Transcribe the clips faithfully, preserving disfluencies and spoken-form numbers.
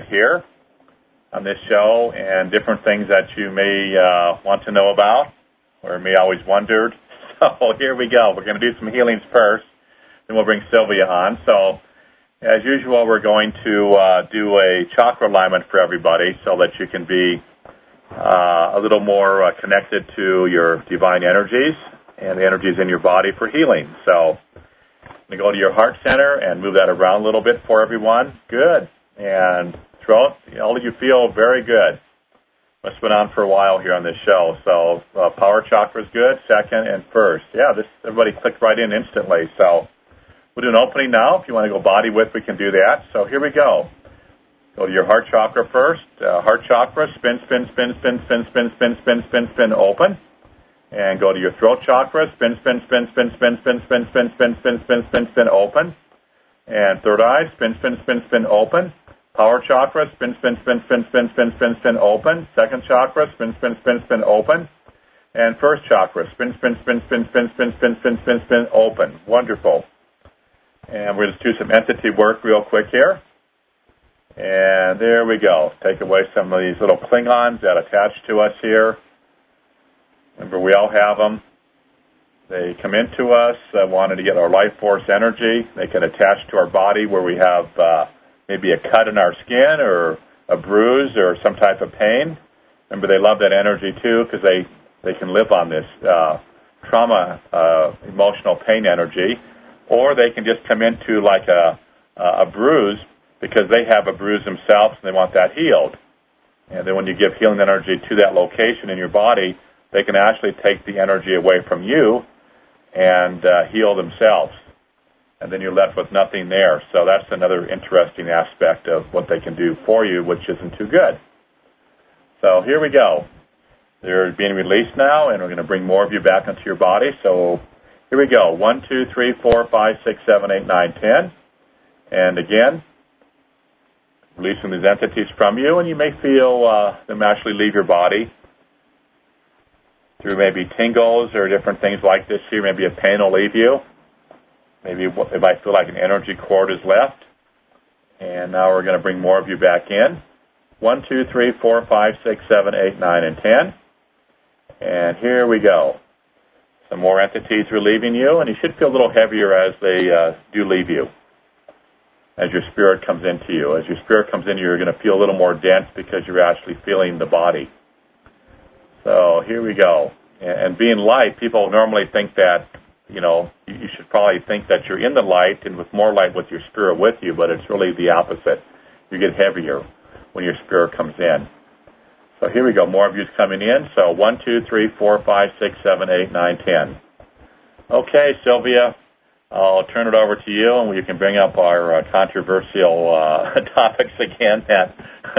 here on this show and different things that you may uh, want to know about or may always wondered. So here we go. We're going to do some healings first, then we'll bring Sylvia on. So as usual, we're going to uh, do a chakra alignment for everybody so that you can be uh, a little more uh, connected to your divine energies and the energies in your body for healing. So I'm going to go to your heart center and move that around a little bit for everyone. Good. And throat, all of you feel very good. Must have been on for a while here on this show. So uh, power chakra is good, second and first. Yeah, this everybody clicked right in instantly. So we'll do an opening now. If you want to go body width, we can do that. So here we go. Go to your heart chakra first. Uh, heart chakra, spin, spin, spin, spin, spin, spin, spin, spin, spin, spin, open. And go to your throat chakra, spin, spin, spin, spin, spin, spin, spin, spin, spin, spin, spin, spin, spin, open. And third eye, spin, spin, spin, spin, open. Power chakra, spin, spin, spin, spin, spin, spin, spin, spin, open. Second chakra, spin, spin, spin, spin, open. And first chakra, spin, spin, spin, spin, spin, spin, spin, spin, spin, spin, open. Wonderful. And we're going to do some entity work real quick here. And there we go. Take away some of these little Klingons that attach to us here. Remember, we all have them. They come into us, uh, wanting to get our life force energy. They can attach to our body where we have uh, maybe a cut in our skin or a bruise or some type of pain. Remember, they love that energy, too, because they, they can live on this uh, trauma, uh, emotional pain energy. Or they can just come into like a, a bruise because they have a bruise themselves and they want that healed. And then when you give healing energy to that location in your body, they can actually take the energy away from you and uh, heal themselves. And then you're left with nothing there. So that's another interesting aspect of what they can do for you, which isn't too good. So here we go. They're being released now, and we're going to bring more of you back into your body. So here we go. One, two, three, four, five, six, seven, eight, nine, ten. And again, releasing these entities from you, and you may feel uh, them actually leave your body through maybe tingles or different things like this here. Maybe a pain will leave you. Maybe it might feel like an energy cord is left. And now we're going to bring more of you back in. One, two, three, four, five, six, seven, eight, nine, and ten. And here we go. Some more entities are leaving you, and you should feel a little heavier as they uh, do leave you, as your spirit comes into you. As your spirit comes in, you're going to feel a little more dense because you're actually feeling the body. So here we go. And being light, people normally think that, you know, you should probably think that you're in the light and with more light with your spirit with you, but it's really the opposite. You get heavier when your spirit comes in. So here we go. More of you's coming in. So one, two, three, four, five, six, seven, eight, nine, ten. Okay, Sylvia, I'll turn it over to you, and you can bring up our uh, controversial uh, topics again that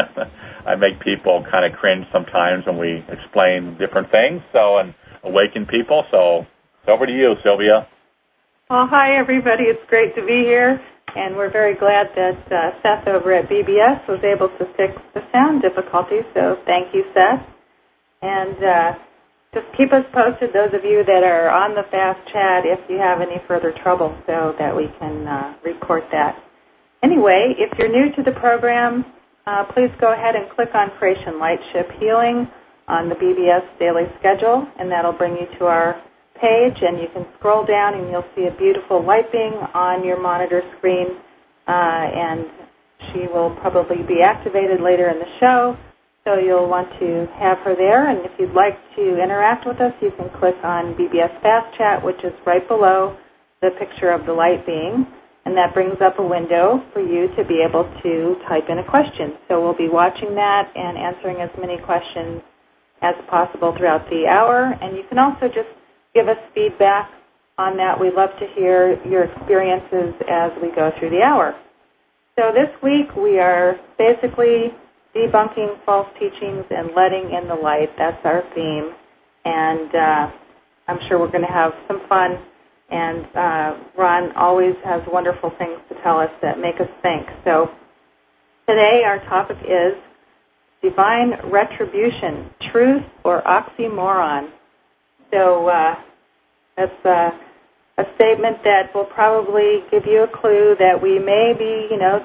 I make people kind of cringe sometimes when we explain different things, so and awaken people. So it's over to you, Sylvia. Well, hi, everybody. It's great to be here, and we're very glad that uh, Seth over at B B S was able to fix the sound difficulty, so thank you, Seth. And uh, just keep us posted, those of you that are on the fast chat, if you have any further trouble, so that we can uh, report that. Anyway, if you're new to the program, uh, please go ahead and click on Creation Lightship Healing on the B B S daily schedule, and that'll bring you to our page, and you can scroll down and you'll see a beautiful light being on your monitor screen, uh, and she will probably be activated later in the show, so you'll want to have her there. And if you'd like to interact with us, you can click on B B S Fast Chat, which is right below the picture of the light being, and that brings up a window for you to be able to type in a question. So we'll be watching that and answering as many questions as possible throughout the hour, and you can also just give us feedback on that. We'd love to hear your experiences as we go through the hour. So this week we are basically debunking false teachings and letting in the light. That's our theme. And uh, I'm sure we're going to have some fun. And uh, Ron always has wonderful things to tell us that make us think. So today our topic is divine retribution, truth or oxymoron. So uh, that's uh, a statement that will probably give you a clue that we may be, you know, just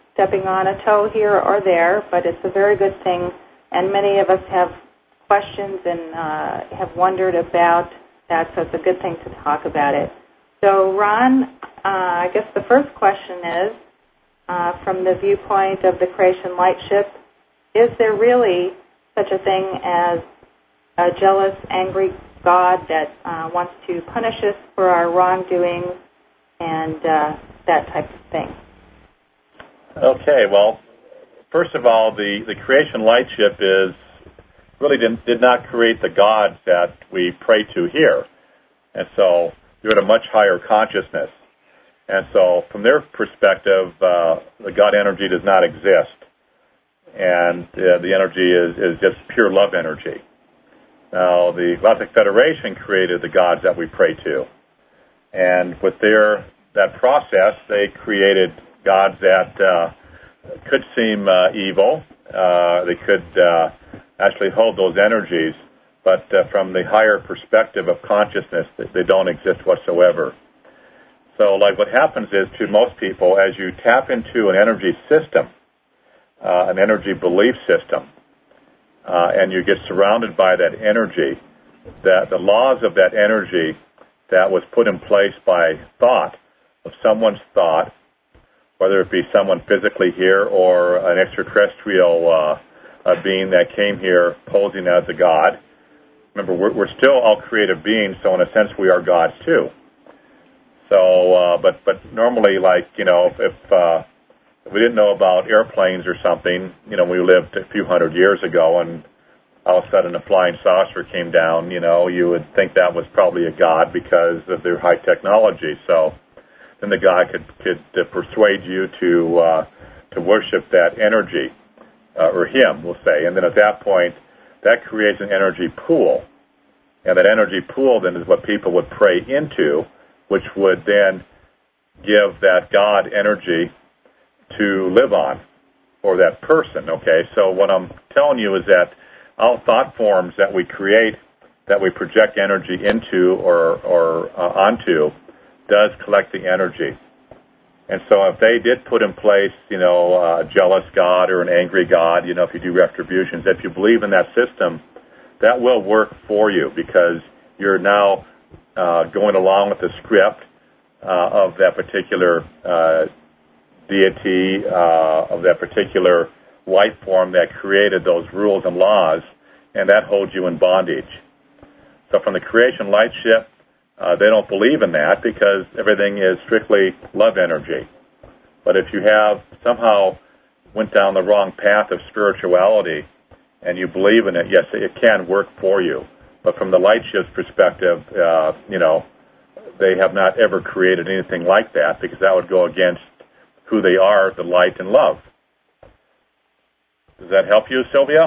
stepping on a toe here or there, but it's a very good thing, and many of us have questions and uh, have wondered about that, so it's a good thing to talk about it. So, Ron, uh, I guess the first question is, uh, from the viewpoint of the creation lightship, is there really such a thing as a jealous, angry God that uh, wants to punish us for our wrongdoings and uh, that type of thing? Okay, well, first of all, the, the creation lightship is really did, did not create the gods that we pray to here. And so you're at a much higher consciousness. And so from their perspective, uh, the God energy does not exist. And uh, the energy is, is just pure love energy. Now, the Galactic Federation created the gods that we pray to. And with their that process, they created gods that uh, could seem uh, evil. Uh, they could uh, actually hold those energies, but uh, from the higher perspective of consciousness, they don't exist whatsoever. So, like what happens is, to most people, as you tap into an energy system, uh, an energy belief system, uh, and you get surrounded by that energy, that the laws of that energy that was put in place by thought, of someone's thought, whether it be someone physically here or an extraterrestrial uh, a being that came here posing as a god. Remember, we're, we're still all creative beings, so in a sense we are gods too. So, uh, but but normally, like, you know, if, if, uh, if we didn't know about airplanes or something, you know, we lived a few hundred years ago, and all of a sudden a flying saucer came down, you know, you would think that was probably a god because of their high technology. So then the guy could could uh, persuade you to uh, to worship that energy, uh, or him, we'll say, and then at that point, that creates an energy pool, and that energy pool then is what people would pray into, which would then give that God energy to live on for that person. Okay, so what I'm telling you is that all thought forms that we create, that we project energy into or or uh, onto, does collect the energy. And so if they did put in place, you know, a jealous God or an angry God, you know, if you do retributions, if you believe in that system, that will work for you because you're now uh, going along with the script uh, of that particular uh, deity, uh, of that particular life form that created those rules and laws, and that holds you in bondage. So from the creation lightship, Uh, they don't believe in that because everything is strictly love energy. But if you have somehow went down the wrong path of spirituality and you believe in it, yes, it can work for you. But from the lightship's perspective, uh, you know, they have not ever created anything like that because that would go against who they are, the light and love. Does that help you, Sylvia?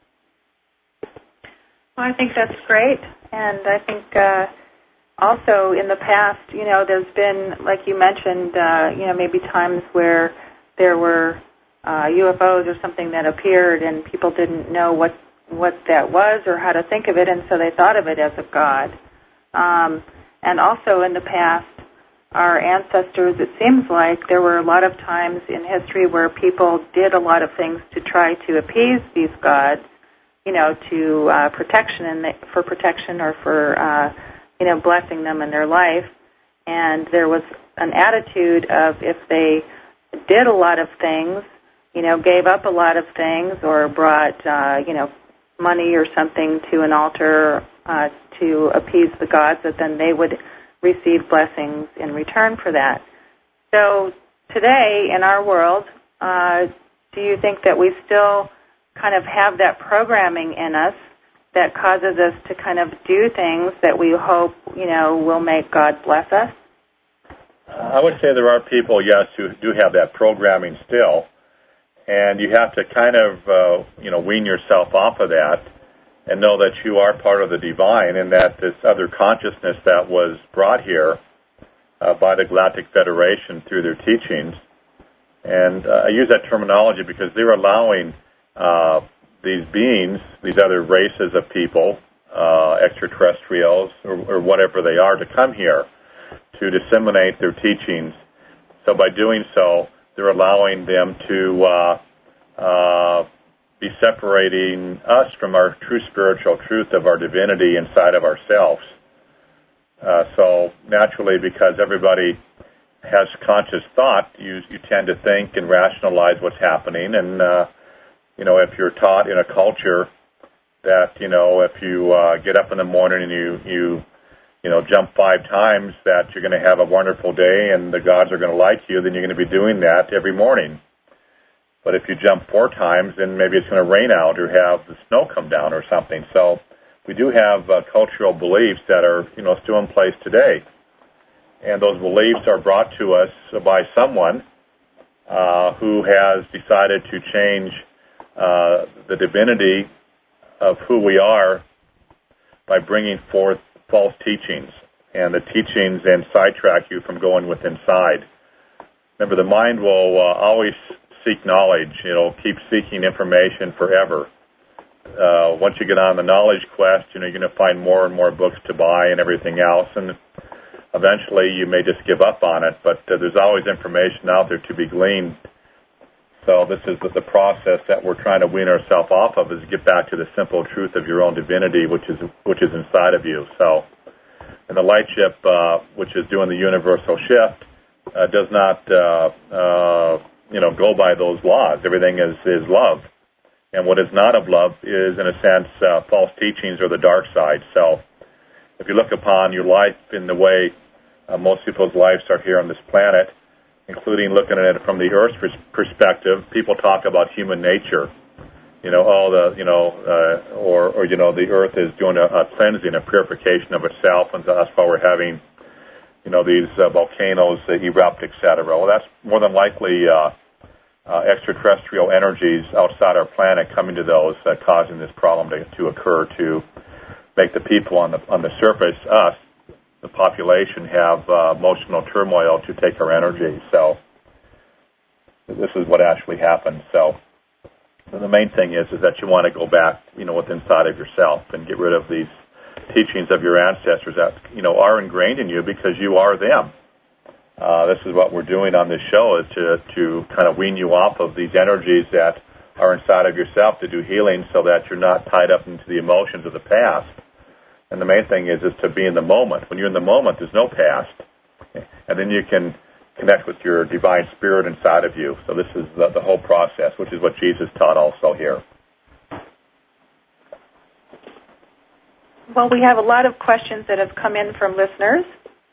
Well, I think that's great. And I think... Uh Also, in the past, you know, there's been, like you mentioned, uh, you know, maybe times where there were uh, U F Os or something that appeared and people didn't know what what that was or how to think of it, and so they thought of it as a god. Um, and also in the past, our ancestors, it seems like there were a lot of times in history where people did a lot of things to try to appease these gods, you know, to uh, protection and for protection or for uh, you know, blessing them in their life. And there was an attitude of if they did a lot of things, you know, gave up a lot of things or brought, uh, you know, money or something to an altar uh, to appease the gods, that then they would receive blessings in return for that. So today in our world, uh, do you think that we still kind of have that programming in us that causes us to kind of do things that we hope, you know, will make God bless us? I would say there are people, yes, who do have that programming still, and you have to kind of, uh, you know, wean yourself off of that and know that you are part of the divine and that this other consciousness that was brought here uh, by the Galactic Federation through their teachings, and uh, I use that terminology because they're allowing uh, these beings, these other races of people, uh, extraterrestrials, or, or whatever they are, to come here to disseminate their teachings. So by doing so, they're allowing them to uh, uh, be separating us from our true spiritual truth of our divinity inside of ourselves. Uh, so naturally, because everybody has conscious thought, you you tend to think and rationalize what's happening. And, uh, you know, if you're taught in a culture that, you know, if you uh, get up in the morning and you, you, you know, jump five times, that you're going to have a wonderful day and the gods are going to like you, then you're going to be doing that every morning. But if you jump four times, then maybe it's going to rain out or have the snow come down or something. So we do have uh, cultural beliefs that are, you know, still in place today. And those beliefs are brought to us by someone uh, who has decided to change uh, the divinity of who we are by bringing forth false teachings. And the teachings then sidetrack you from going with inside. Remember, the mind will uh, always seek knowledge. It'll keep seeking information forever. Uh, once you get on the knowledge quest, you know, you're going to find more and more books to buy and everything else. And eventually you may just give up on it, but uh, there's always information out there to be gleaned. So this is the, the process that we're trying to wean ourselves off of, is to get back to the simple truth of your own divinity, which is which is inside of you. So, and the light ship, uh, which is doing the universal shift, uh, does not, uh, uh, you know, go by those laws. Everything is, is love. And what is not of love is, in a sense, uh, false teachings or the dark side. So if you look upon your life in the way uh, most people's lives are here on this planet, including looking at it from the Earth's perspective, people talk about human nature. You know, all the, you know, uh, or, or, you know, the Earth is doing a, a cleansing, a purification of itself, and that's why we're having, you know, these uh, volcanoes that erupt, et cetera. Well, that's more than likely uh, uh, extraterrestrial energies outside our planet coming to those, uh, causing this problem to, to occur, to make the people on the on the surface, us, the population, have uh, emotional turmoil to take our energy. So this is what actually happens. So the main thing is is that you want to go back, you know, within inside of yourself and get rid of these teachings of your ancestors that, you know, are ingrained in you because you are them. Uh, this is what we're doing on this show, is to, to kind of wean you off of these energies that are inside of yourself, to do healing so that you're not tied up into the emotions of the past. And the main thing is, is to be in the moment. When you're in the moment, there's no past. And then you can connect with your divine spirit inside of you. So this is the, the whole process, which is what Jesus taught also here. Well, we have a lot of questions that have come in from listeners.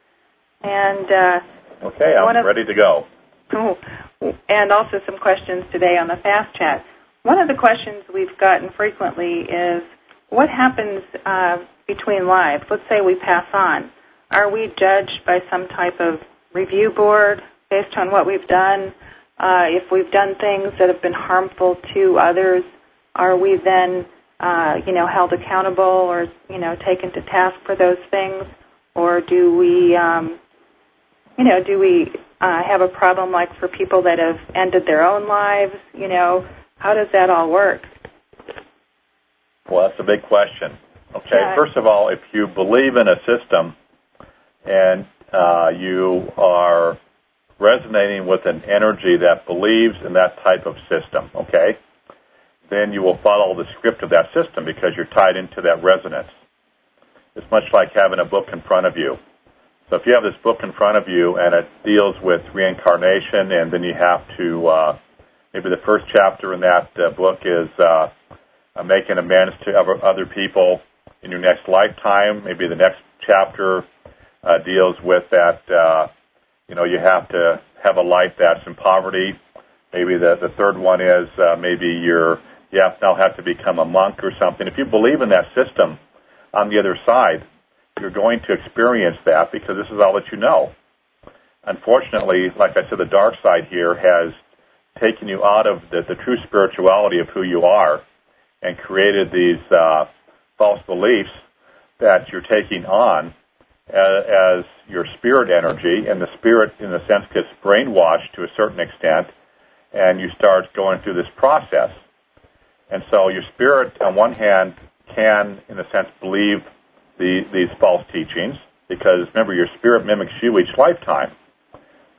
And uh, okay, I'm of, ready to go. Oh, and also some questions today on the Fast Chat. One of the questions we've gotten frequently is, what happens uh, between lives? Let's say we pass on. Are we judged by some type of review board based on what we've done? Uh, if we've done things that have been harmful to others, are we then, uh, you know, held accountable or, you know, taken to task for those things? Or do we, um, you know, do we uh, have a problem like for people that have ended their own lives? You know, how does that all work? Well, that's a big question. Okay, yeah. First of all, if you believe in a system and uh, you are resonating with an energy that believes in that type of system, okay, then you will follow the script of that system because you're tied into that resonance. It's much like having a book in front of you. So if you have this book in front of you and it deals with reincarnation, and then you have to, uh, maybe the first chapter in that uh, book is uh, uh, making amends to other people in your next lifetime. Maybe the next chapter uh, deals with that, uh, you know, you have to have a life that's in poverty. Maybe the, the third one is uh, maybe you're, you have, now have to become a monk or something. If you believe in that system, on the other side, you're going to experience that because this is all that you know. Unfortunately, like I said, the dark side here has taken you out of the, the true spirituality of who you are and created these uh, false beliefs that you're taking on as, as your spirit energy, and the spirit, in a sense, gets brainwashed to a certain extent, and you start going through this process. And so your spirit, on one hand, can, in a sense, believe the, these false teachings because, remember, your spirit mimics you each lifetime.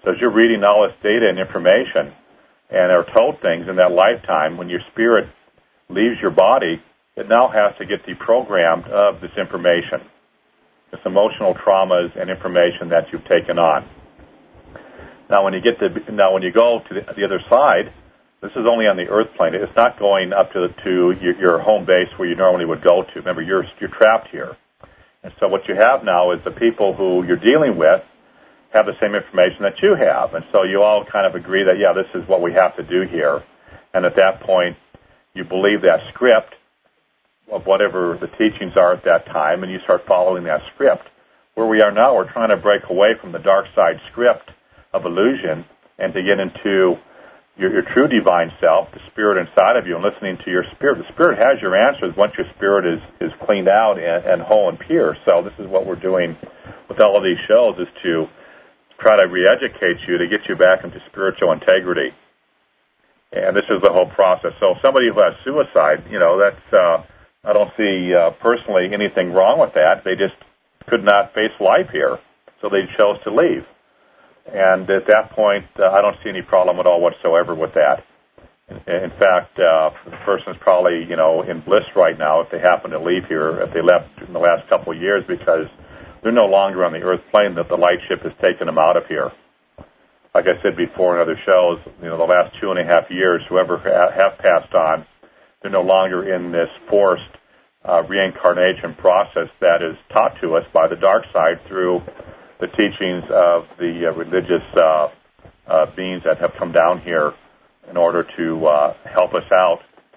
So as you're reading all this data and information and are told things in that lifetime, when your spirit leaves your body, it now has to get deprogrammed of this information, this emotional traumas and information that you've taken on. Now, when you get to now, when you go to the, the other side, this is only on the earth plane. It's not going up to to your, your home base where you normally would go to. Remember, you're you're trapped here, and so what you have now is the people who you're dealing with have the same information that you have, and so you all kind of agree that yeah, this is what we have to do here, and at that point, you believe that script of whatever the teachings are at that time, and you start following that script. Where we are now, we're trying to break away from the dark side script of illusion and to get into your, your true divine self, the spirit inside of you, and listening to your spirit. The spirit has your answers once your spirit is, is cleaned out and, and whole and pure. So this is what we're doing with all of these shows, is to try to re-educate you to get you back into spiritual integrity. And this is the whole process. So somebody who has suicide, you know, that's, uh, I don't see uh, personally anything wrong with that. They just could not face life here, so they chose to leave. And at that point, uh, I don't see any problem at all whatsoever with that. In, in fact, uh, the person's probably, you know, in bliss right now if they happen to leave here, if they left in the last couple of years, because they're no longer on the earth plane, that the light ship has taken them out of here. Like I said before in other shows, you know, the last two and a half years, whoever ha- have passed on, they're no longer in this forced uh, reincarnation process that is taught to us by the dark side through the teachings of the uh, religious uh, uh, beings that have come down here in order to uh, help us out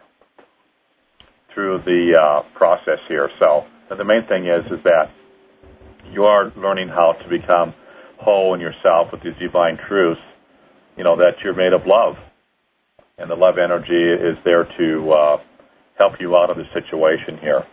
through the uh, process here. So the main thing is is that you are learning how to become whole in yourself with these divine truths, you know, that you're made of love. And the love energy is there to uh, help you out of the situation here.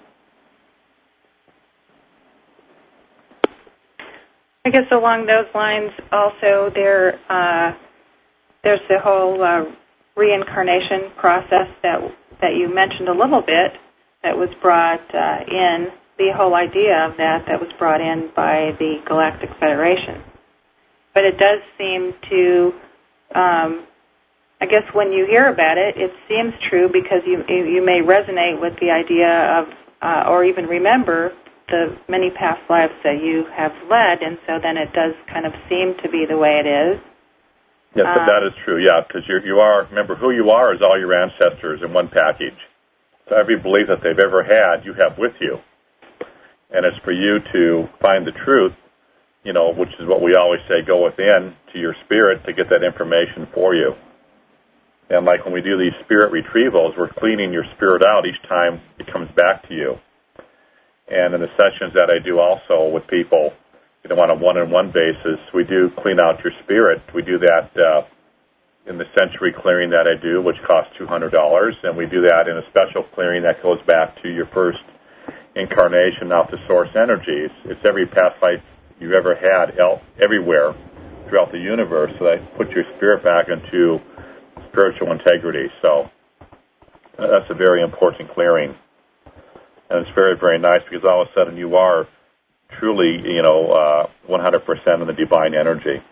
I guess along those lines also there uh, there's the whole uh, reincarnation process that that you mentioned a little bit that was brought uh, in, the whole idea of that that was brought in by the Galactic Federation. But it does seem to, um, I guess when you hear about it, it seems true because you you may resonate with the idea of, uh, or even remember the many past lives that you have led, and so then it does kind of seem to be the way it is. Yes, um, that is true, yeah, because you you are, remember, who you are is all your ancestors in one package. So every belief that they've ever had, you have with you. And it's for you to find the truth, you know, which is what we always say, go within to your spirit to get that information for you. And like when we do these spirit retrievals, we're cleaning your spirit out each time it comes back to you. And in the sessions that I do also with people, you know, on a one-on-one basis, we do clean out your spirit. We do that uh, in the sensory clearing that I do, which costs two hundred dollars, and we do that in a special clearing that goes back to your first incarnation out the source energies. It's every past life you've ever had el- everywhere throughout the universe, so that puts your spirit back into spiritual integrity. So uh, that's a very important clearing. And it's very, very nice because all of a sudden you are truly, you know, uh, one hundred percent in the divine energy.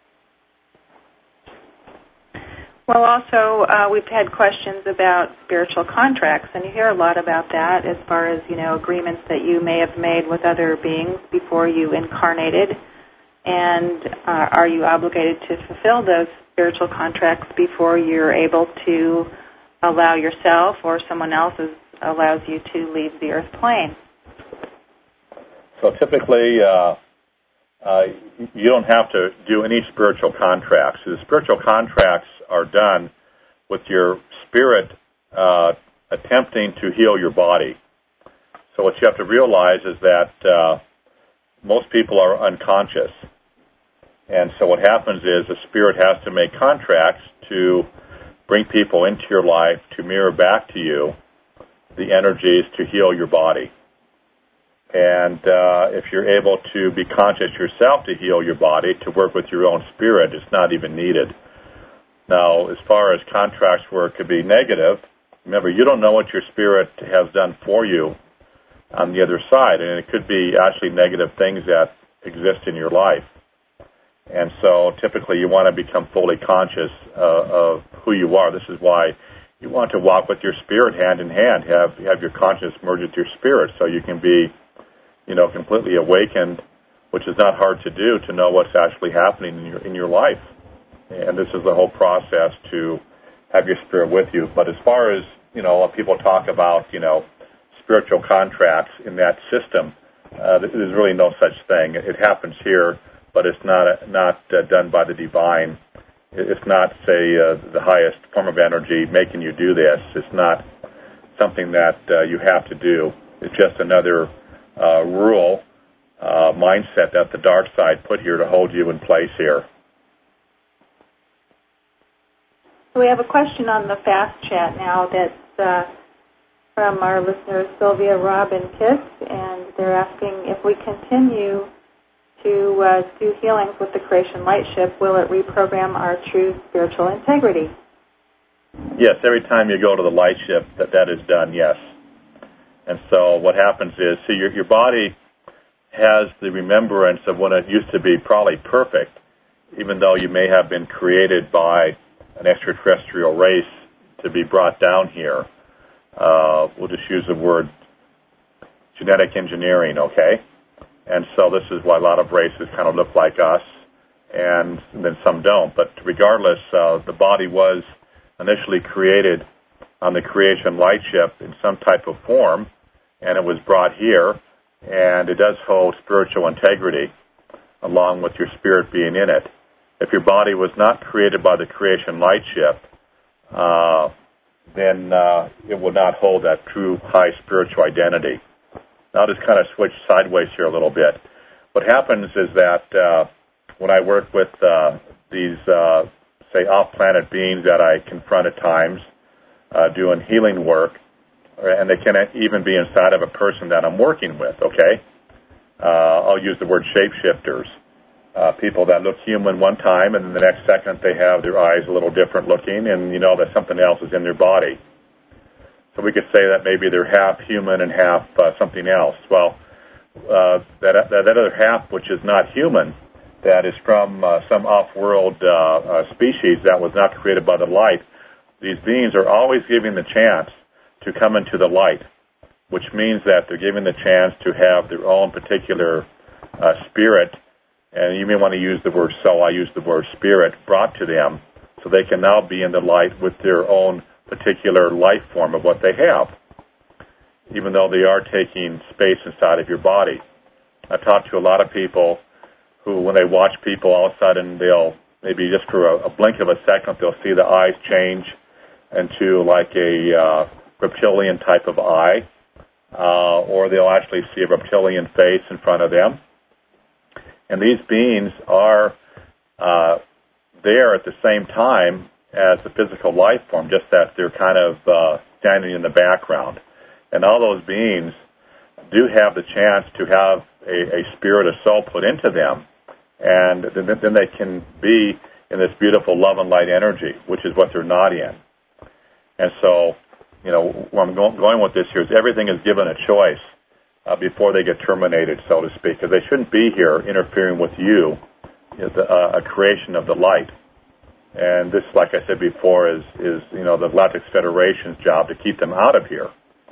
Well, also, uh, we've had questions about spiritual contracts, and you hear a lot about that as far as, you know, agreements that you may have made with other beings before you incarnated. And uh, are you obligated to fulfill those spiritual contracts before you're able to allow yourself or someone else is, allows you to leave the earth plane? So typically, uh, uh, you don't have to do any spiritual contracts. The spiritual contracts are done with your spirit uh, attempting to heal your body. So what you have to realize is that uh, most people are unconscious. And so what happens is the spirit has to make contracts to bring people into your life to mirror back to you the energies to heal your body. And uh, if you're able to be conscious yourself to heal your body, to work with your own spirit, it's not even needed. Now, as far as contracts where it could be negative, remember, you don't know what your spirit has done for you on the other side, and it could be actually negative things that exist in your life. And so typically you want to become fully conscious uh, of who you are. This is why you want to walk with your spirit hand in hand, have have your consciousness merge with your spirit so you can be, you know, completely awakened, which is not hard to do, to know what's actually happening in your in your life. And this is the whole process to have your spirit with you. But as far as, you know, people talk about, you know, spiritual contracts in that system, uh, there's really no such thing. It happens here, but it's not not uh, done by the divine. It's not, say, uh, the highest form of energy making you do this. It's not something that uh, you have to do. It's just another uh, rule, uh, mindset that the dark side put here to hold you in place here. We have a question on the fast chat now that's uh, from our listeners Sylvia, Rob, and Kiss, and they're asking if we continue to uh, do healings with the Creation Light Ship, will it reprogram our true spiritual integrity? Yes, every time you go to the light ship, that, that is done, yes. And so what happens is, see, your, your body has the remembrance of when it used to be probably perfect, even though you may have been created by an extraterrestrial race to be brought down here. Uh, we'll just use the word genetic engineering, okay? And so this is why a lot of races kind of look like us, and then some don't. But regardless, uh, the body was initially created on the Creation Light Ship in some type of form, and it was brought here, and it does hold spiritual integrity along with your spirit being in it. If your body was not created by the Creation Light Ship, uh, then uh, it would not hold that true high spiritual identity. I'll just kind of switch sideways here a little bit. What happens is that uh, when I work with uh, these, uh, say, off-planet beings that I confront at times, uh, doing healing work, and they can even be inside of a person that I'm working with, okay? Uh, I'll use the word shapeshifters. Uh, people that look human one time, and then the next second they have their eyes a little different looking, and you know that something else is in their body. So we could say that maybe they're half human and half uh, something else. Well, uh, that, that that other half, which is not human, that is from uh, some off-world uh, uh, species that was not created by the light, these beings are always giving the chance to come into the light, which means that they're giving the chance to have their own particular uh, spirit, and you may want to use the word soul, I use the word spirit, brought to them, so they can now be in the light with their own particular life form of what they have, even though they are taking space inside of your body. I've talked to a lot of people who, when they watch people, all of a sudden they'll, maybe just for a, a blink of a second, they'll see the eyes change into like a uh, reptilian type of eye, uh, or they'll actually see a reptilian face in front of them. And these beings are uh, there at the same time as the physical life form, just that they're kind of uh, standing in the background. And all those beings do have the chance to have a, a spirit, a soul put into them, and then, then they can be in this beautiful love and light energy, which is what they're not in. And so, you know, where I'm go- going with this here is everything is given a choice uh, before they get terminated, so to speak, because they shouldn't be here interfering with you, is a, a creation of the light. And this, like I said before, is, is you know, the Galactic Federation's job to keep them out of here.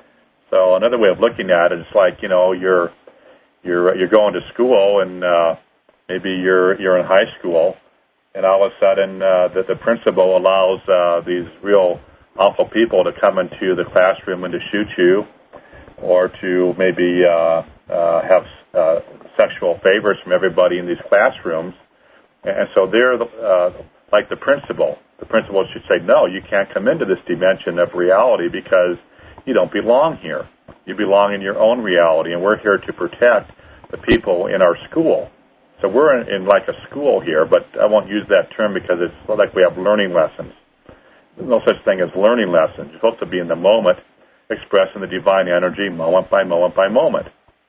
So another way of looking at it is like, you know, you're you're you're going to school, and uh, maybe you're you're in high school, and all of a sudden uh, that the principal allows uh, these real awful people to come into the classroom and to shoot you, or to maybe uh, uh, have uh, sexual favors from everybody in these classrooms, and so they're the, uh, like the principal. The principal should say, no, you can't come into this dimension of reality because you don't belong here. You belong in your own reality, and we're here to protect the people in our school. So we're in, in like a school here, but I won't use that term because it's like we have learning lessons. There's no such thing as learning lessons. You're supposed to be in the moment, expressing the divine energy moment by moment by moment.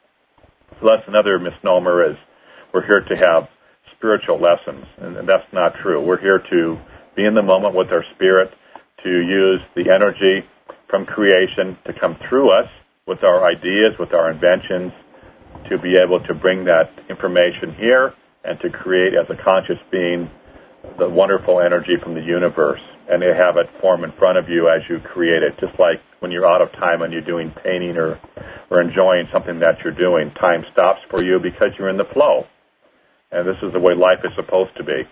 So that's another misnomer, is we're here to have spiritual lessons, and that's not true. We're here to be in the moment with our spirit, to use the energy from creation to come through us with our ideas, with our inventions, to be able to bring that information here and to create as a conscious being the wonderful energy from the universe, and to have it form in front of you as you create it, just like when you're out of time and you're doing painting or, or enjoying something that you're doing. Time stops for you because you're in the flow, and this is the way life is supposed to be.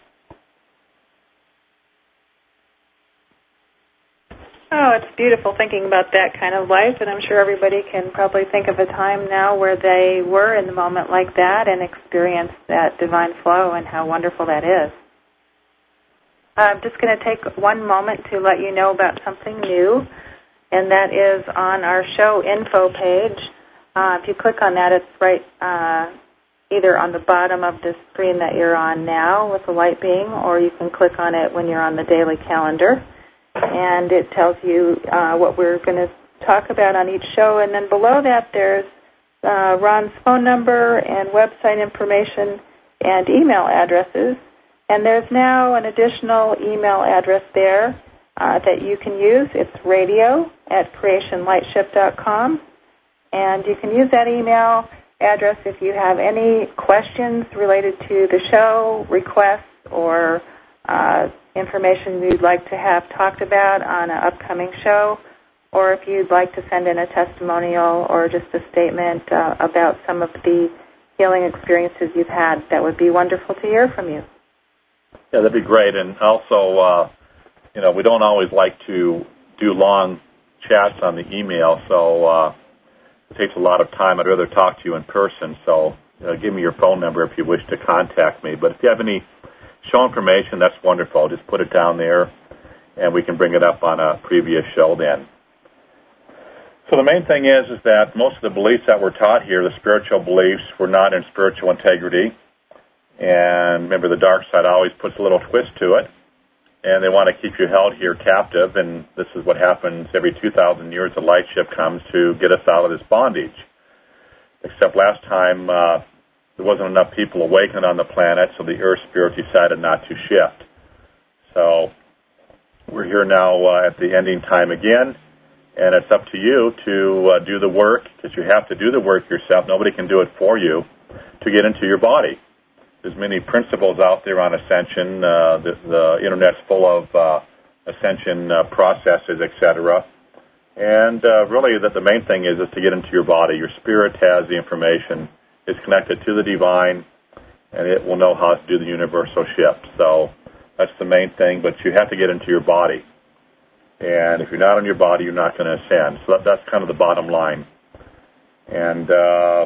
Oh, it's beautiful thinking about that kind of life, and I'm sure everybody can probably think of a time now where they were in the moment like that and experienced that divine flow and how wonderful that is. I'm just going to take one moment to let you know about something new, and that is on our show info page. Uh, if you click on that, it's right uh, either on the bottom of the screen that you're on now with the light being, or you can click on it when you're on the daily calendar. And it tells you uh, what we're going to talk about on each show. And then below that, there's uh, Ron's phone number and website information and email addresses. And there's now an additional email address there uh, that you can use. It's radio at creation lightship dot com. And you can use that email address if you have any questions related to the show, requests, or uh, information you'd like to have talked about on an upcoming show, or if you'd like to send in a testimonial or just a statement uh, about some of the healing experiences you've had. That would be wonderful to hear from you. Yeah, that'd be great. And also, uh, you know, we don't always like to do long chats on the email, so uh, it takes a lot of time. I'd rather talk to you in person, so uh, give me your phone number if you wish to contact me. But if you have any show information, that's wonderful. Just put it down there, and we can bring it up on a previous show then. So the main thing is, is that most of the beliefs that we're taught here, the spiritual beliefs, were not in spiritual integrity. And remember, the dark side always puts a little twist to it, and they want to keep you held here captive, and this is what happens every two thousand years. The light ship comes to get us out of this bondage. Except last time, uh, there wasn't enough people awakened on the planet, so the Earth Spirit decided not to shift. So we're here now uh, at the ending time again, and it's up to you to uh, do the work, because you have to do the work yourself. Nobody can do it for you, to get into your body. There's many principles out there on ascension. Uh, the, the Internet's full of uh, ascension uh, processes, et cetera. And uh, really, the, the main thing is, is to get into your body. Your spirit has the information. It's connected to the divine, and it will know how to do the universal shift. So that's the main thing, but you have to get into your body. And if you're not in your body, you're not going to ascend. So that, that's kind of the bottom line. And uh,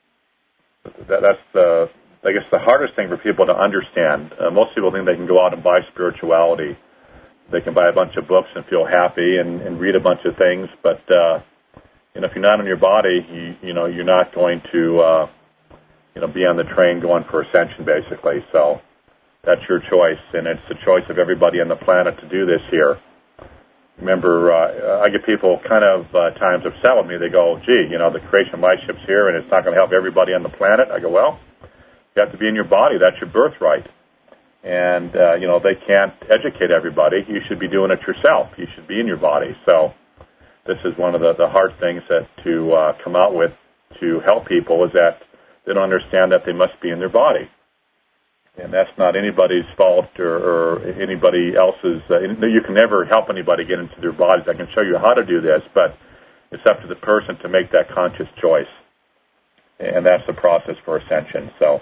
that, that's the, I guess, the hardest thing for people to understand. Uh, most people think they can go out and buy spirituality. They can buy a bunch of books and feel happy and, and read a bunch of things, but uh, you know, if you're not in your body, you, you know, you're not going to uh, you know, be on the train going for ascension, basically. So that's your choice, and it's the choice of everybody on the planet to do this here. Remember, uh, I get people kind of uh, times upset with me. They go, gee, you know, the creation light ship's here, and it's not going to help everybody on the planet. I go, well, you have to be in your body. That's your birthright. And, uh, you know, they can't educate everybody. You should be doing it yourself. You should be in your body. So this is one of the, the hard things that to uh, come out with to help people, is that they don't understand that they must be in their body. And that's not anybody's fault or, or anybody else's. Uh, you can never help anybody get into their bodies. I can show you how to do this, but it's up to the person to make that conscious choice. And that's the process for ascension. So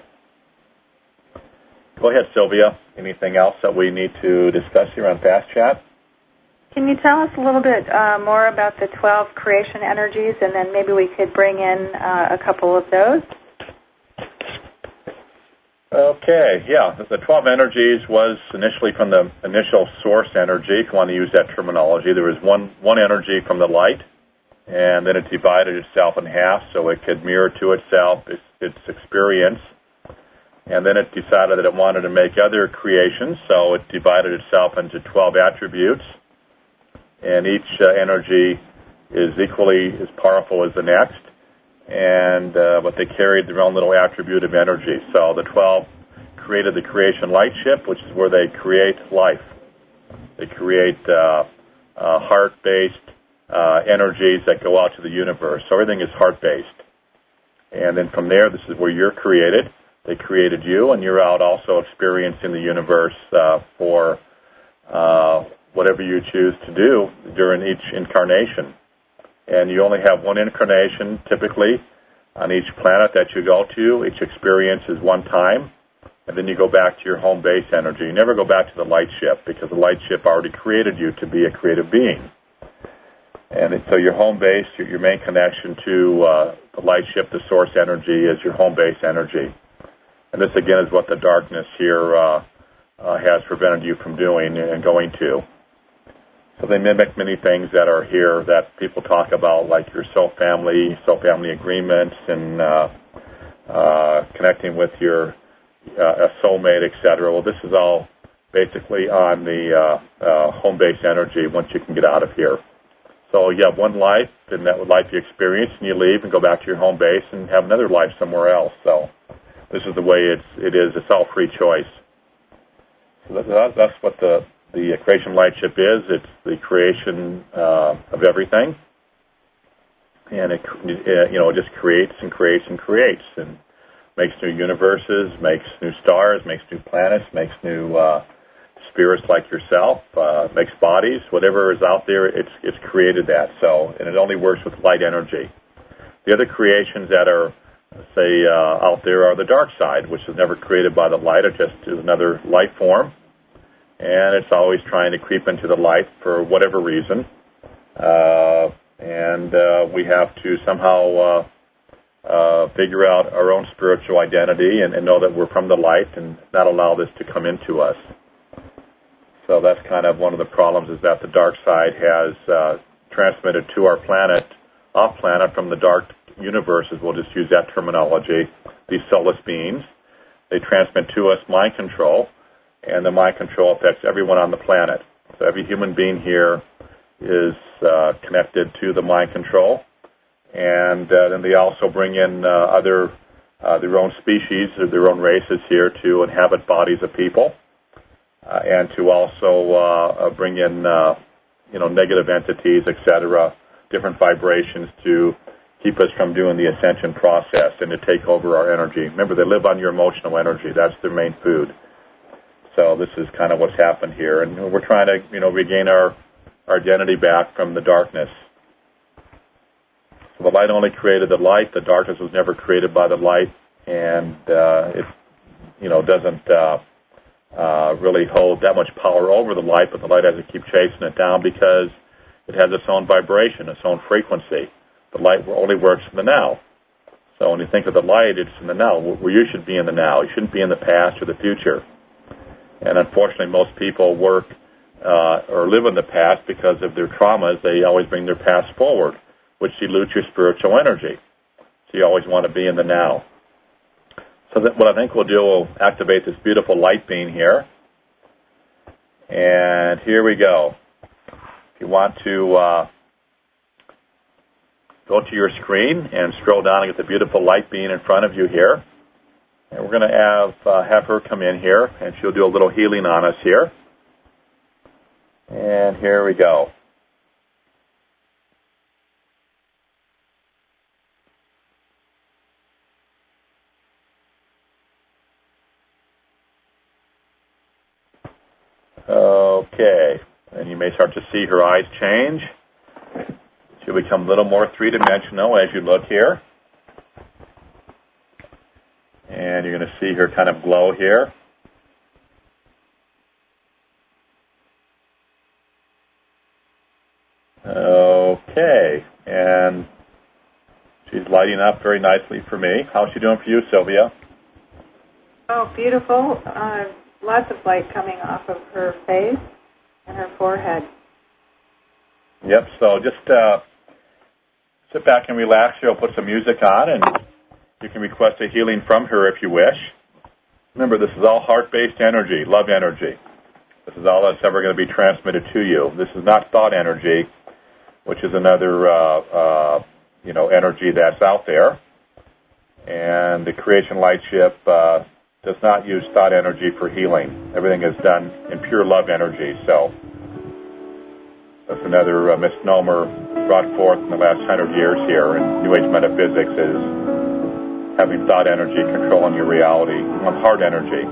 go ahead, Sylvia. Anything else that we need to discuss here on Fast Chat? Can you tell us a little bit uh, more about the twelve creation energies, and then maybe we could bring in uh, a couple of those? Okay, yeah. The twelve energies was initially from the initial source energy, if you want to use that terminology. There was one, one energy from the light, and then it divided itself in half so it could mirror to itself its, its experience. And then it decided that it wanted to make other creations, so it divided itself into twelve attributes. And each uh, energy is equally as powerful as the next. And uh, but they carried their own little attribute of energy. So the twelve created the creation light ship, which is where they create life. They create uh, uh, heart-based uh, energies that go out to the universe. So everything is heart-based. And then from there, this is where you're created. They created you, and you're out also experiencing the universe uh, for uh, whatever you choose to do during each incarnation. And you only have one incarnation, typically, on each planet that you go to. Each experience is one time, and then you go back to your home base energy. You never go back to the light ship, because the light ship already created you to be a creative being. And so your home base, your main connection to uh, the light ship, the source energy, is your home base energy. And this, again, is what the darkness here uh, uh, has prevented you from doing and going to. So they mimic many things that are here that people talk about, like your soul family, soul family agreements, and uh, uh, connecting with your uh, a soulmate, et cetera. Well, this is all basically on the uh, uh, home base energy once you can get out of here. So you have one life, and that life you experience, and you leave and go back to your home base and have another life somewhere else. So this is the way it's, it is. It's all free choice. So that, that's what the, the creation light ship is. It's the creation uh, of everything. And it, it, you know, it just creates and creates and creates and makes new universes, makes new stars, makes new planets, makes new uh, spirits like yourself, uh, makes bodies. Whatever is out there, it's it's created that. So, and it only works with light energy. The other creations that are, say, uh, out there are the dark side, which is never created by the light. It just is another life form, and it's always trying to creep into the light for whatever reason. Uh, and uh, we have to somehow uh, uh, figure out our own spiritual identity and, and know that we're from the light and not allow this to come into us. So that's kind of one of the problems, is that the dark side has uh, transmitted to our planet, off planet from the dark universes, we'll just use that terminology, these soulless beings. They transmit to us mind control, and the mind control affects everyone on the planet. So every human being here is uh, connected to the mind control, and uh, then they also bring in uh, other, uh, their own species, or their own races here to inhabit bodies of people. Uh, and to also uh, bring in, uh, you know, negative entities, et cetera, different vibrations to keep us from doing the ascension process and to take over our energy. Remember, they live on your emotional energy. That's their main food. So this is kind of what's happened here. And we're trying to, you know, regain our, our identity back from the darkness. So the light only created the light. The darkness was never created by the light. And uh, it, you know, doesn't... Uh, Uh, really hold that much power over the light, but the light has to keep chasing it down because it has its own vibration, its own frequency. The light only works in the now. So when you think of the light, it's in the now, where you should be in the now. You shouldn't be in the past or the future. And unfortunately, most people work uh, or live in the past because of their traumas. They always bring their past forward, which dilutes your spiritual energy. So you always want to be in the now. So that what I think we'll do, we'll activate this beautiful light beam here. And here we go. If you want to uh, go to your screen and scroll down and get the beautiful light beam in front of you here. And we're going to have, uh, have her come in here, and she'll do a little healing on us here. And here we go. Okay, and you may start to see her eyes change. She'll become a little more three-dimensional as you look here. And you're going to see her kind of glow here. Okay, and she's lighting up very nicely for me. How's she doing for you, Sylvia? Oh, beautiful. Uh, lots of light coming off of her face and her forehead. Yep, so just uh, sit back and relax here. I'll put some music on, and you can request a healing from her if you wish. Remember, this is all heart-based energy, love energy. This is all that's ever going to be transmitted to you. This is not thought energy, which is another, uh, uh, you know, energy that's out there. And the Creation Light Ship uh, does not use thought energy for healing. Everything is done in pure love energy. So that's another uh, misnomer brought forth in the last hundred years here in New Age metaphysics, is having thought energy controlling your reality. You want heart energy.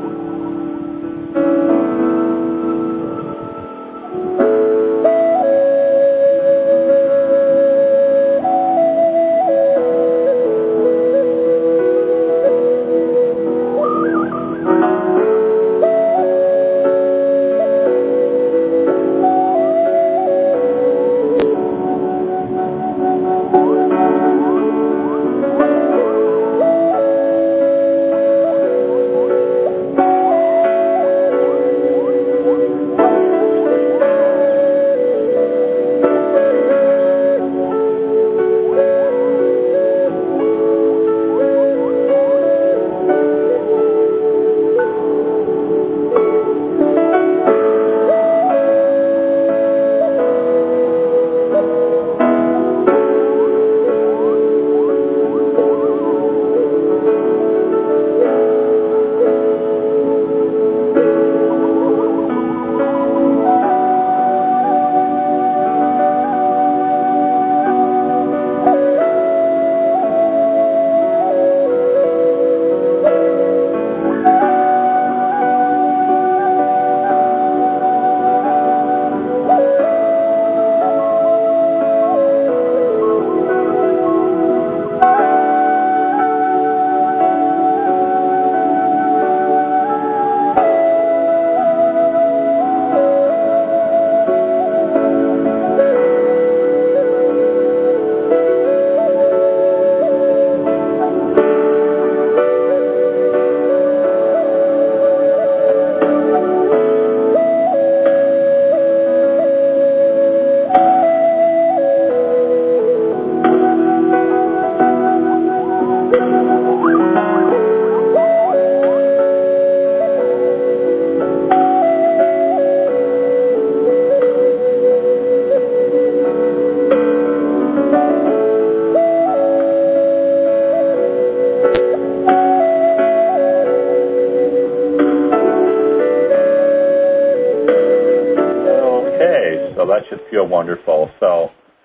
That should feel wonderful. So,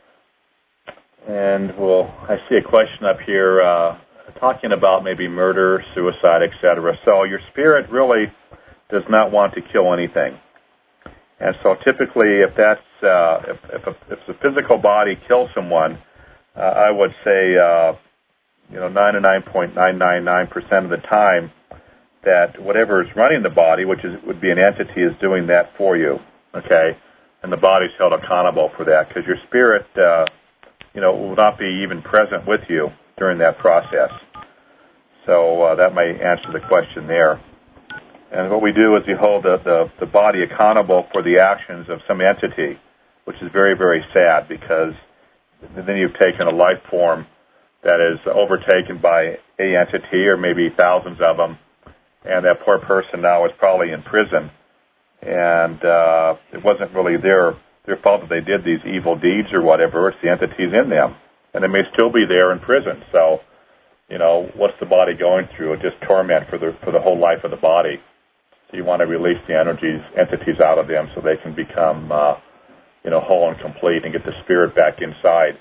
and we'll, I see a question up here uh, talking about maybe murder, suicide, et cetera. So your spirit really does not want to kill anything. And so typically if that's, uh, if, if, a, if the physical body kills someone, uh, I would say, uh, you know, ninety-nine point nine nine nine percent of the time that whatever is running the body, which is, would be an entity, is doing that for you, okay? And the body's held accountable for that because your spirit, uh, you know, will not be even present with you during that process. So uh, that may answer the question there. And what we do is we hold the, the, the body accountable for the actions of some entity, which is very, very sad because then you've taken a life form that is overtaken by a entity or maybe thousands of them, and that poor person now is probably in prison. And uh, it wasn't really their their fault that they did these evil deeds or whatever. It's the entities in them, and they may still be there in prison. So, you know, what's the body going through? It's just torment for the for the whole life of the body. So you want to release the energies, entities out of them, so they can become, uh, you know, whole and complete, and get the spirit back inside.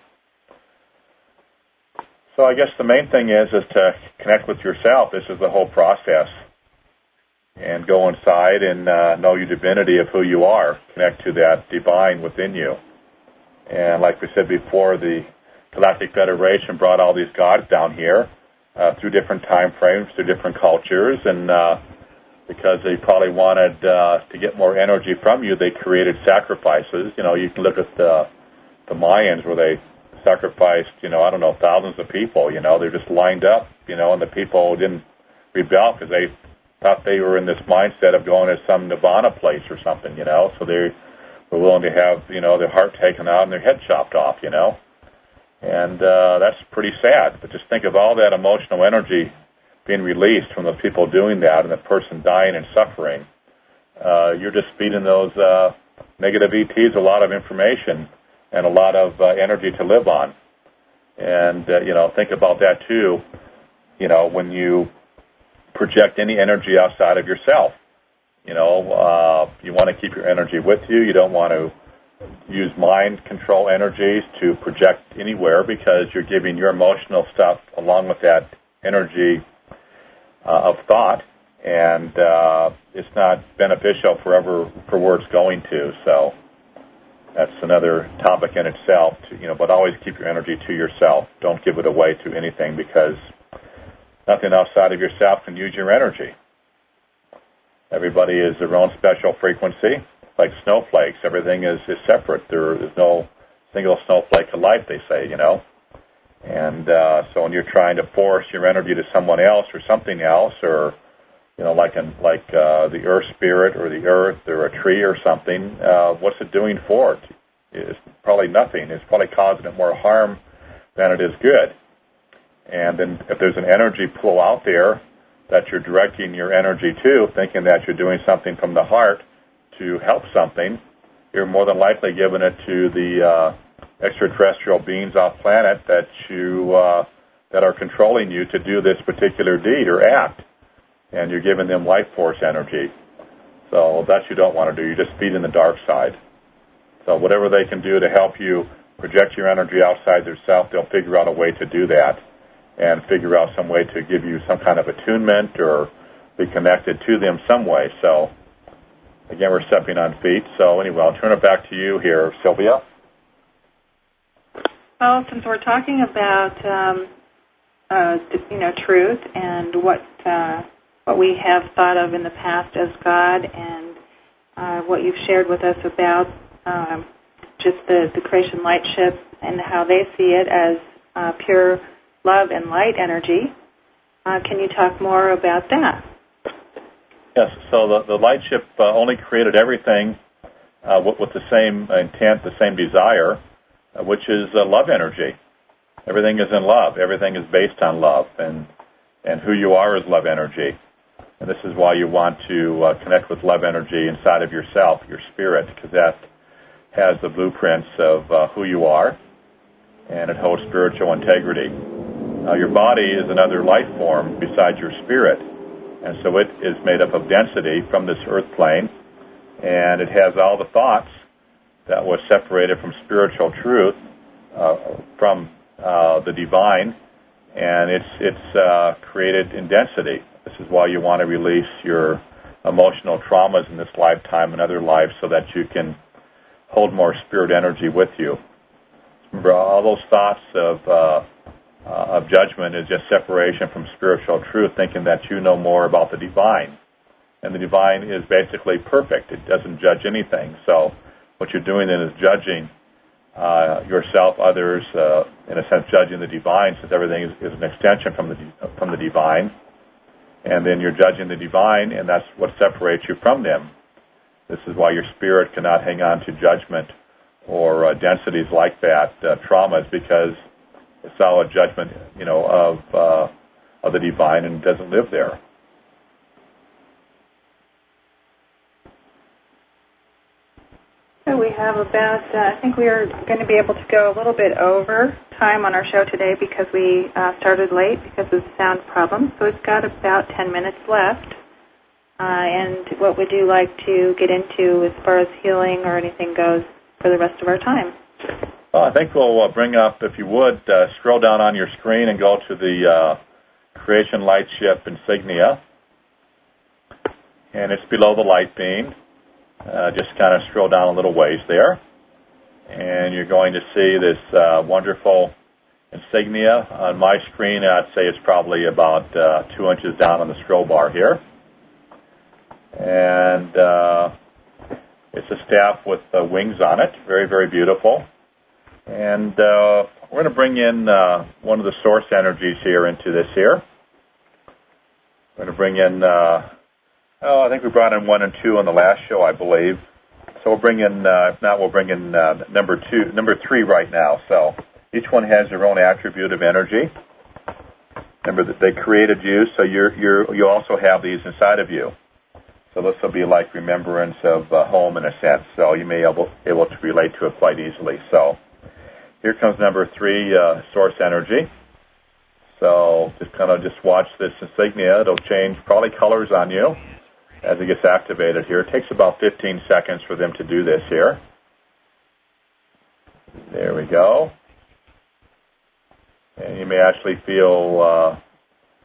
So I guess the main thing is is to connect with yourself. This is the whole process. And go inside and uh, know your divinity of who you are. Connect to that divine within you. And like we said before, the Galactic Federation brought all these gods down here uh, through different time frames, through different cultures, and uh, because they probably wanted uh, to get more energy from you, they created sacrifices. You know, you can look at the, the Mayans where they sacrificed, you know, I don't know, thousands of people. You know, they're just lined up, you know, and the people didn't rebel because they thought they were in this mindset of going to some nirvana place or something, you know, so they were willing to have, you know, their heart taken out and their head chopped off, you know, and uh, that's pretty sad. But just think of all that emotional energy being released from the people doing that and the person dying and suffering. Uh, you're just feeding those uh, negative E Ts a lot of information and a lot of uh, energy to live on. And, uh, you know, think about that too, you know, when you project any energy outside of yourself. You know, uh, you want to keep your energy with you. You don't want to use mind control energies to project anywhere because you're giving your emotional stuff along with that energy uh, of thought, and uh, it's not beneficial forever for where it's going to. So that's another topic in itself. To, you know, but always keep your energy to yourself. Don't give it away to anything, because nothing outside of yourself can use your energy. Everybody is their own special frequency, like snowflakes. Everything is, is separate. There is no single snowflake alike, they say, you know. And uh, so when you're trying to force your energy to someone else or something else, or, you know, like an, like uh, the earth spirit or the earth or a tree or something, uh, what's it doing for it? It's probably nothing. It's probably causing it more harm than it is good. And then if there's an energy pool out there that you're directing your energy to, thinking that you're doing something from the heart to help something, you're more than likely giving it to the uh, extraterrestrial beings off planet that you uh, that are controlling you to do this particular deed or act, and you're giving them life force energy. So that you don't want to do. You're just feeding the dark side. So whatever they can do to help you project your energy outside their self, they'll figure out a way to do that, and figure out some way to give you some kind of attunement or be connected to them some way. So, again, we're stepping on feet. So, anyway, I'll turn it back to you here, Sylvia. Well, since we're talking about, um, uh, you know, truth and what uh, what we have thought of in the past as God, and uh, what you've shared with us about um, just the, the creation light ship and how they see it as uh, pure love and light energy. Uh, can you talk more about that? Yes, so the, the light ship uh, only created everything uh, with, with the same intent, the same desire, uh, which is uh, love energy. Everything is in love. Everything is based on love, and, and who you are is love energy. And this is why you want to uh, connect with love energy inside of yourself, your spirit, because that has the blueprints of uh, who you are, and it holds spiritual integrity. Uh, your body is another life form besides your spirit, and so it is made up of density from this earth plane, and it has all the thoughts that was separated from spiritual truth, uh, from uh, the divine, and it's it's uh, created in density. This is why you want to release your emotional traumas in this lifetime and other lives, so that you can hold more spirit energy with you. Remember, all those thoughts of uh, uh, of judgment is just separation from spiritual truth, thinking that you know more about the divine. And the divine is basically perfect. It doesn't judge anything. So what you're doing then is judging uh, yourself, others, uh, in a sense judging the divine, since everything is, is an extension from the from the divine. And then you're judging the divine, and that's what separates you from them. This is why your spirit cannot hang on to judgment or uh, densities like that, uh, traumas, because it's all a judgment, you know, of uh, of the divine, and doesn't live there. So we have about, uh, I think we are going to be able to go a little bit over time on our show today because we uh, started late because of sound problems. So we've got about ten minutes left. Uh, and what would you like to get into as far as healing or anything goes for the rest of our time? Well, I think we'll uh, bring up, if you would, uh, scroll down on your screen and go to the uh, Creation Light Ship insignia. And it's below the light beam. Uh, just kind of scroll down a little ways there. And you're going to see this uh, wonderful insignia. On my screen, I'd say it's probably about uh, two inches down on the scroll bar here. And uh, it's a staff with uh, wings on it. Very, very beautiful. And uh, we're going to bring in uh, one of the source energies here into this here. We're going to bring in, uh, oh, I think we brought in one and two on the last show, I believe. So we'll bring in, uh, if not, we'll bring in uh, number two, number three right now. So each one has their own attribute of energy. Remember that they created you, so you're, you're, you also have these inside of you. So this will be like remembrance of uh, home in a sense. So you may be able, able to relate to it quite easily. So here comes number three, uh, source energy. So just kind of just watch this insignia. It'll change probably colors on you as it gets activated here. It takes about fifteen seconds for them to do this here. There we go. And you may actually feel uh,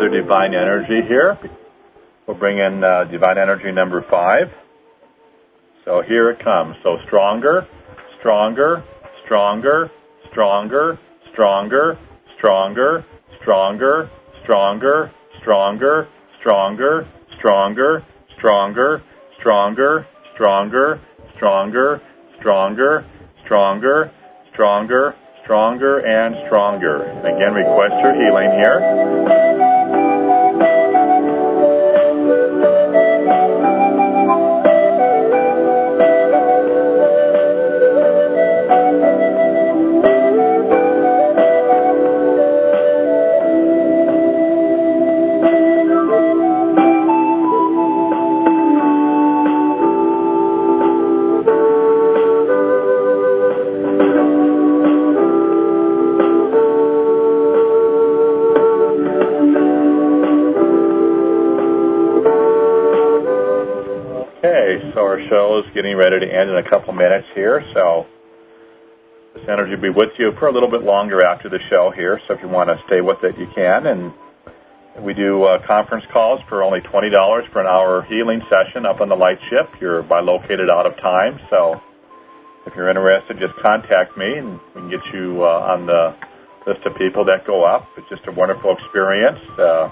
another divine energy here. We'll bring in uh, divine energy number five. So here it comes. So stronger, stronger, stronger, stronger, stronger, stronger, stronger, stronger, stronger, stronger, stronger, stronger, stronger, stronger, stronger, stronger, stronger, stronger, stronger, and stronger. Again, request your healing here. Show is getting ready to end in a couple minutes here, so this energy will be with you for a little bit longer after the show here, so if you want to stay with it, you can. And we do uh, conference calls for only twenty dollars for an hour healing session up on the light ship. You're bilocated out of time, so if you're interested, just contact me, and we can get you uh, on the list of people that go up. It's just a wonderful experience, uh,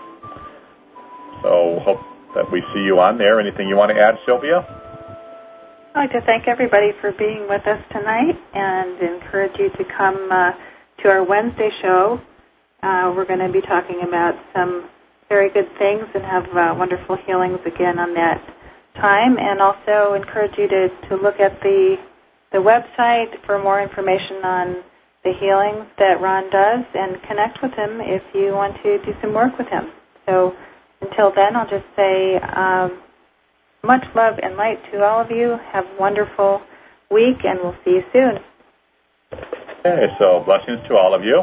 so hope that we see you on there. Anything you want to add, Sylvia? I'd like to thank everybody for being with us tonight and encourage you to come uh, to our Wednesday show. Uh, we're going to be talking about some very good things and have uh, wonderful healings again on that time, and also encourage you to, to look at the, the website for more information on the healings that Ron does and connect with him if you want to do some work with him. So until then, I'll just say um, much love and light to all of you. Have a wonderful week, and we'll see you soon. Okay, so blessings to all of you.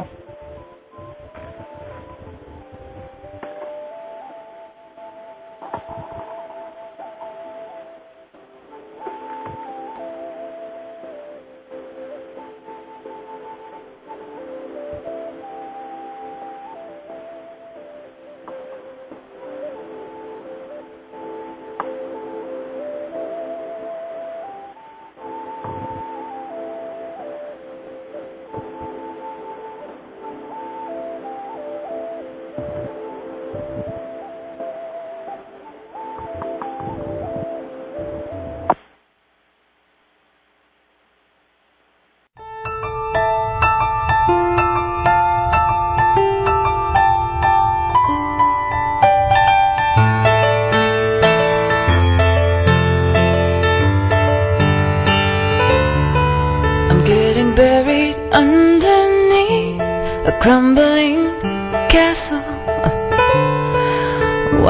Buried underneath a crumbling